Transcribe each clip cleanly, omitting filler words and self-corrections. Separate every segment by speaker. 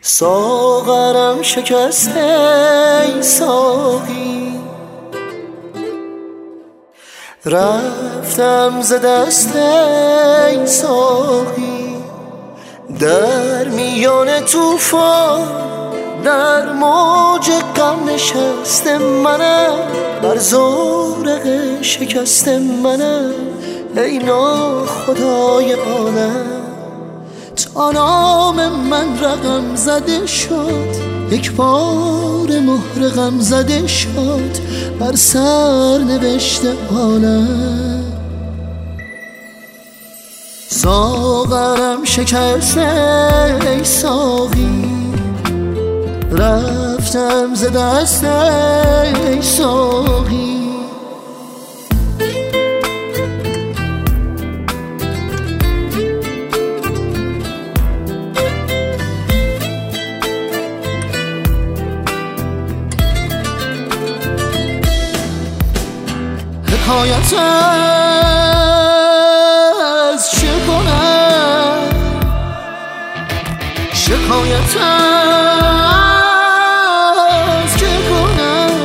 Speaker 1: ساغرم شکسته ای ساقی، رفتم ز دست ای ساقی. در میان توفان در موج غم نشسته منم، بر زورق شکسته منم ای ناخدای عالم. تا نام من رقم زده شد، یک بار مهر غم زده شد بر سر نوشته عالم. ساغرم شکسته ای ساقی، رفتم ز دست ای ساقی. حکایت از چه کنم، شکایت از چه کنم،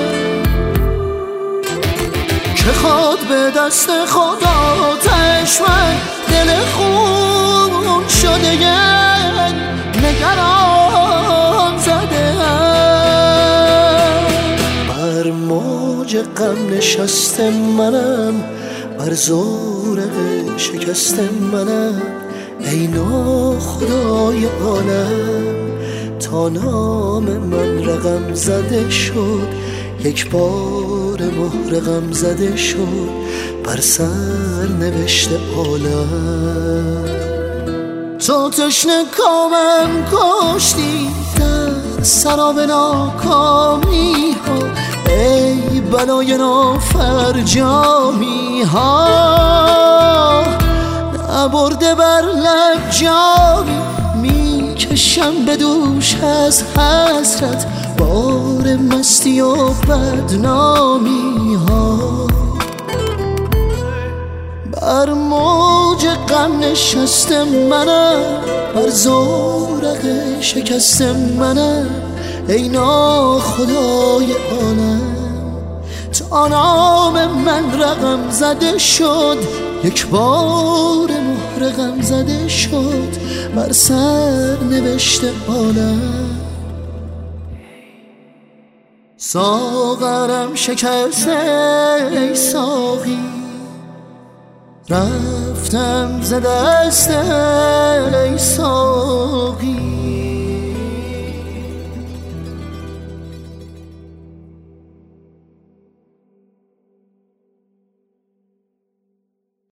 Speaker 1: که خود به دست خدا تشمن دل خون شده نگران زده. بر موج غم نشسته منم، بر زورق شکسته منم ای ناخدای عالم. تا نام من رقم زده شد، یک بار مهر غم زده شد بر سر نوشته عالم. تو تشنه کامم کشتی در سراب ناکامی ها ای بلای نافرجامی ها. نبرده بر لب جامی میکشم به دوش از حسرت بار مستی و بدنامی ها. بر موج غم نشسته منم، بر زورق شکسته منم ای ناخدای عالم. تا نام من رقم زده شد، یک بار مهر غم زده شد بر سر نوشته عالم. ساغرم شکسته ای ساقی، رفتم ز دست ای ساقی.